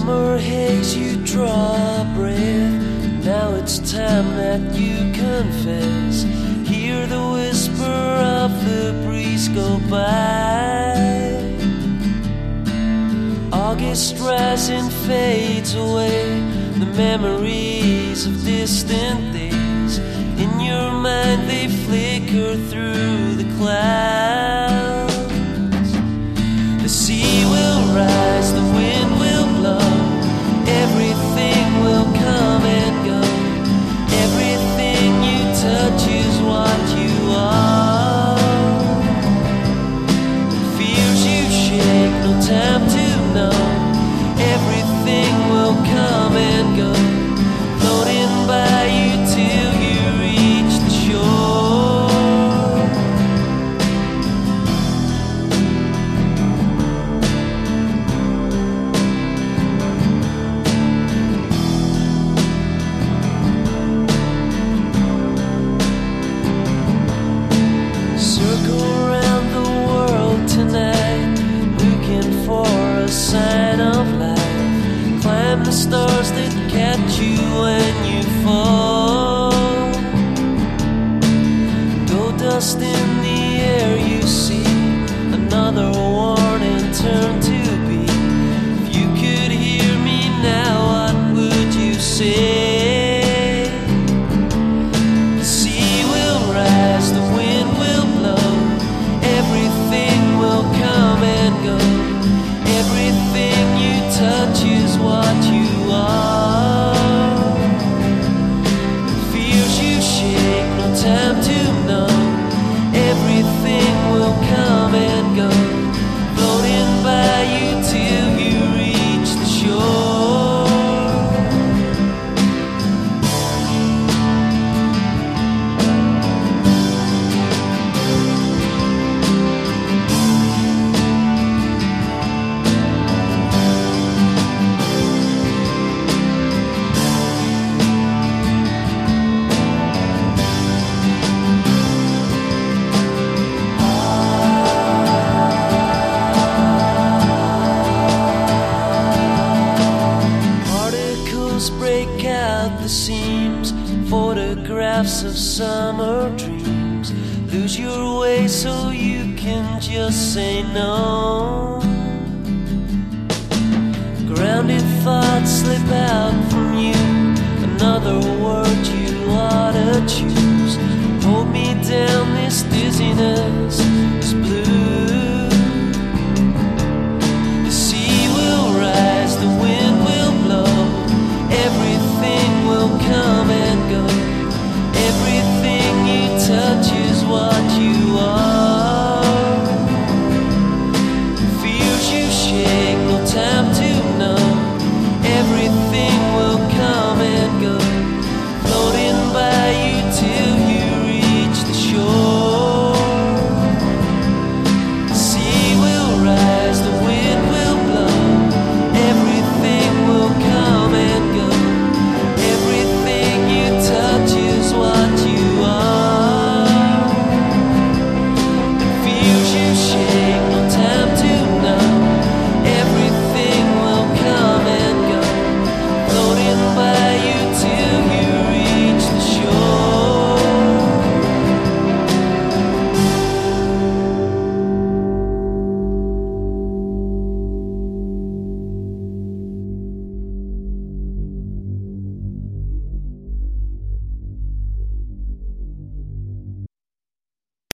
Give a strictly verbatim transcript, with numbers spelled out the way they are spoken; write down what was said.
summer haze, you draw a breath. Now it's time that you confess. Hear the whisper of the breeze go by. August rising fades away, the memories of distant days. In your mind they flicker through the clouds. The sea will rise, the wind will blow, everything will come and go. Everything you touch is what you are. The fears you shake, no time to know. Everything will come and go, floating by you till you reach the shore. Circle around the world tonight, looking for a sign of life. Climb the stars that catch you when you fall. Go dust in the air, you see another warning turn to be. If you could hear me now, what would you say? The sea will rise, the wind will blow, everything will come and go. Everything you touch is what you are. The fears you shake, no time to know. Everything will come and go, floating by you till you reach the shore. Break out the seams, photographs of summer dreams. Lose your way so you can just say no. Grounded thoughts slip out from you, another word you ought to choose. Hold me down, this dizziness is blue.